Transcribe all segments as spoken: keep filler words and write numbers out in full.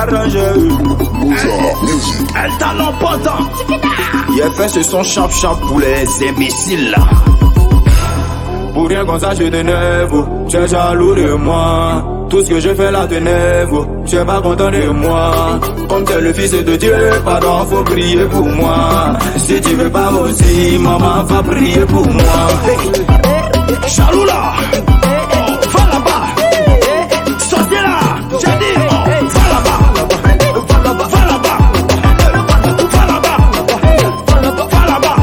arrangé. Un talent potent. Il a fait ce son chap chap pour les imbéciles là. Pour rien comme ça je t'énerve, tu es jaloux de moi. Tout ce que je fais là t'énerve, tu es pas content de moi. Comme tu es le fils de Dieu, pardon faut prier pour moi. Si tu veux pas aussi, maman va prier pour moi. Jaloux là, oh, va là-bas. Sortez là, j'ai dit, oh, va là-bas. Va là-bas. Va là-bas. Va là-bas.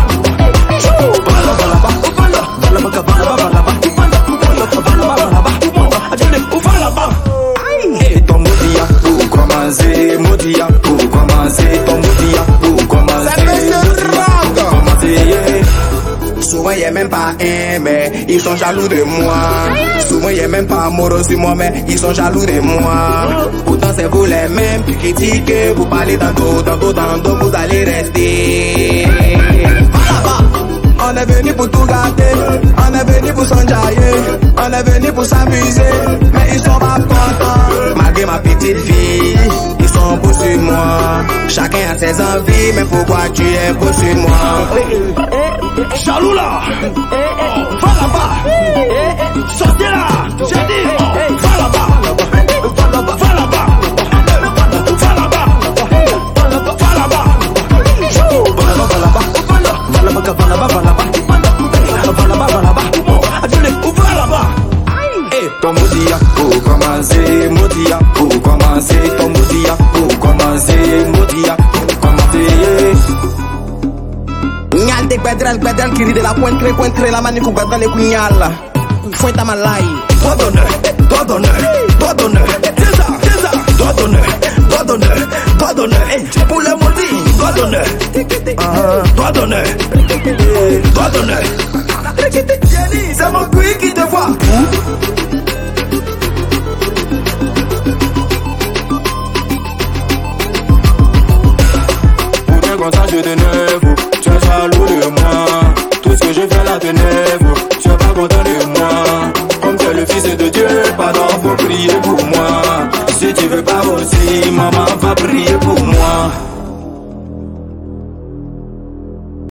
Et ton modia pour commencer, modia pour commencer, ton modia pour commencer, pour commencer. Souvent y'a même pas un mais ils sont jaloux de moi. Souvent y'a même pas amoureux sur moi mais ils sont jaloux de moi. Pourtant c'est vous les mêmes qui critiquez, vous parlez tantôt, tantôt, tantôt, vous allez rester. On est venu pour tout gâter, on est venu pour s'enjailler, on est venu pour s'amuser, mais ils sont pas contents. Malgré ma petite fille, ils sont beaux sur moi. Chacun a ses envies, mais pourquoi tu es beau sur moi? Jaloux là, oh, va là-bas. Sortez là, j'ai dit, oh, va là-bas. Va là-bas. Va là-bas. Va là-bas. Va là-bas. Ton modia pour commencer, modia pour commencer, ton modia pour commencer, modia pour commencer. Nyal de bedral bedral qui rit de la pointe très pointe très la manique ou bedral les cougnal. Fouette à ma laille. Doigt d'honneur, doigt d'honneur, doigt d'honneur. C'est ça, c'est ça. Doigt d'honneur, doigt d'honneur, doigt d'honneur. Pour le maudit, doigt d'honneur. Doigt d'honneur, doigt d'honneur. C'est mon cuir qui te voit. Comme ça je t'énerve, tu es jaloux de moi. Tout ce que je fais là t'énerve, tu es pas content de moi. Comme tu es le fils de Dieu, pardon faut prier pour moi. Si tu veux pas aussi, maman va prier pour moi.